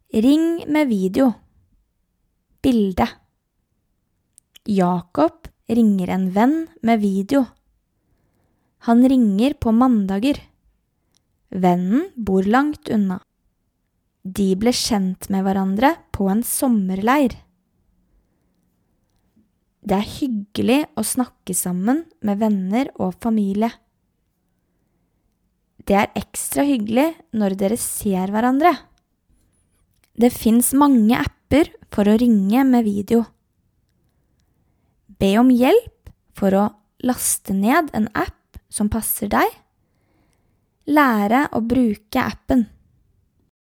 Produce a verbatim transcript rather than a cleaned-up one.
Ring med video. Bilde. Jakob ringer en venn med video. Han ringer på mandager. Vennen bor langt unna. De ble kjent med hverandre på en sommerleir. Det er hyggelig å snakke sammen med venner og familie. Det er ekstra hyggelig når dere ser hverandre. Det finnes mange apper for å ringe med video. Be om hjelp for å laste ned en app som passer deg. Lære å bruke appen.